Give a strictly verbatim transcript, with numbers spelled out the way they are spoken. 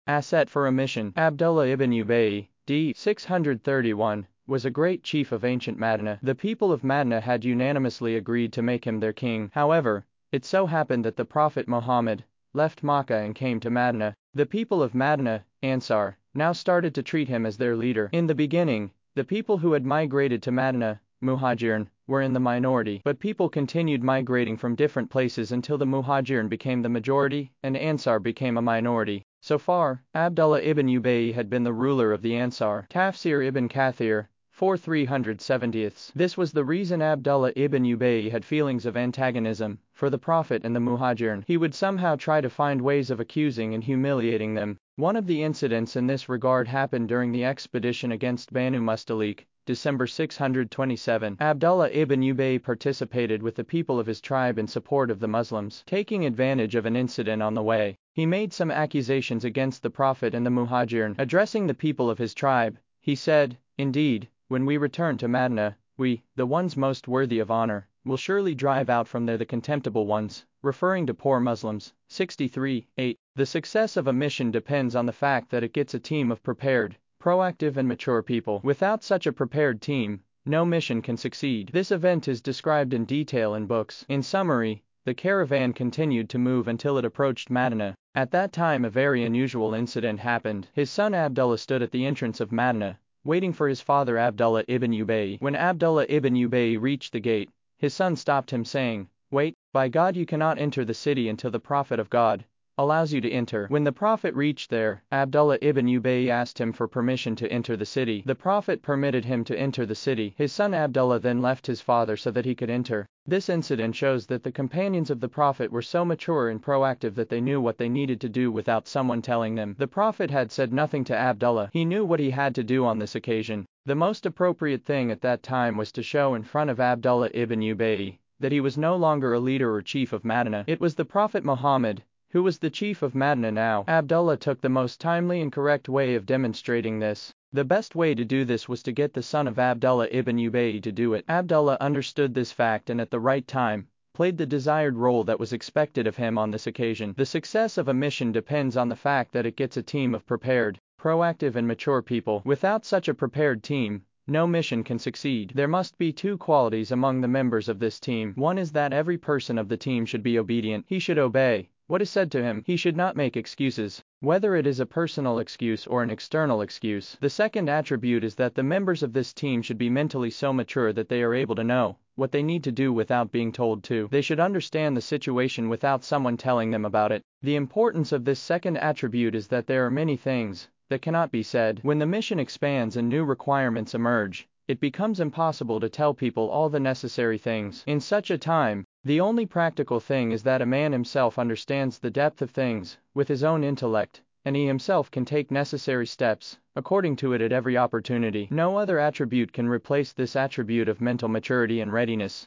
Asset for a mission. Abdullah ibn Ubay, d. six hundred thirty-one, was a great chief of ancient Madinah. The people of Madinah had unanimously agreed to make him their king. However, it so happened that the Prophet Muhammad left Makkah and came to Madinah. The people of Madinah, Ansar, now started to treat him as their leader. In the beginning, the people who had migrated to Madinah, Muhajirin, were in the minority, but people continued migrating from different places until the Muhajirin became the majority and Ansar became a minority. So far, Abdullah ibn Ubay had been the ruler of the Ansar. Tafsir ibn Kathir, four three seventy. This was the reason Abdullah ibn Ubay had feelings of antagonism for the Prophet and the Muhajirin. He would somehow try to find ways of accusing and humiliating them. One of the incidents in this regard happened during the expedition against Banu Mustalik, December six hundred twenty-seven. Abdullah ibn Ubay participated with the people of his tribe in support of the Muslims. Taking advantage of an incident on the way, he made some accusations against the Prophet and the Muhajirin. Addressing the people of his tribe, he said, "Indeed, when we return to Madinah, we, the ones most worthy of honor, will surely drive out from there the contemptible ones," referring to poor Muslims. sixty-three, eight. The success of a mission depends on the fact that it gets a team of prepared, proactive and mature people. Without such a prepared team, no mission can succeed. This event is described in detail in books. In summary, the caravan continued to move until it approached Madinah. At that time a very unusual incident happened. His son Abdullah stood at the entrance of Madinah, waiting for his father Abdullah ibn Ubay. When Abdullah ibn Ubay reached the gate, his son stopped him saying, "Wait, by God you cannot enter the city until the Prophet of God allows you to enter." When the Prophet reached there, Abdullah ibn Ubay asked him for permission to enter the city. The Prophet permitted him to enter the city. His son Abdullah then left his father so that he could enter. This incident shows that the companions of the Prophet were so mature and proactive that they knew what they needed to do without someone telling them. The Prophet had said nothing to Abdullah. He knew what he had to do on this occasion. The most appropriate thing at that time was to show in front of Abdullah ibn Ubay that he was no longer a leader or chief of Madinah. It was the Prophet Muhammad who was the chief of Madinah now. Abdullah took the most timely and correct way of demonstrating this. The best way to do this was to get the son of Abdullah ibn Ubay to do it. Abdullah understood this fact and at the right time played the desired role that was expected of him on this occasion. The success of a mission depends on the fact that it gets a team of prepared, proactive and mature people. Without such a prepared team, no mission can succeed. There must be two qualities among the members of this team. One is that every person of the team should be obedient. He should obey what is said to him. He should not make excuses, whether it is a personal excuse or an external excuse. The second attribute is that the members of this team should be mentally so mature that they are able to know what they need to do without being told to. They should understand the situation without someone telling them about it. The importance of this second attribute is that there are many things that cannot be said. When the mission expands and new requirements emerge, it becomes impossible to tell people all the necessary things. In such a time, the only practical thing is that a man himself understands the depth of things with his own intellect, and he himself can take necessary steps according to it at every opportunity. No other attribute can replace this attribute of mental maturity and readiness.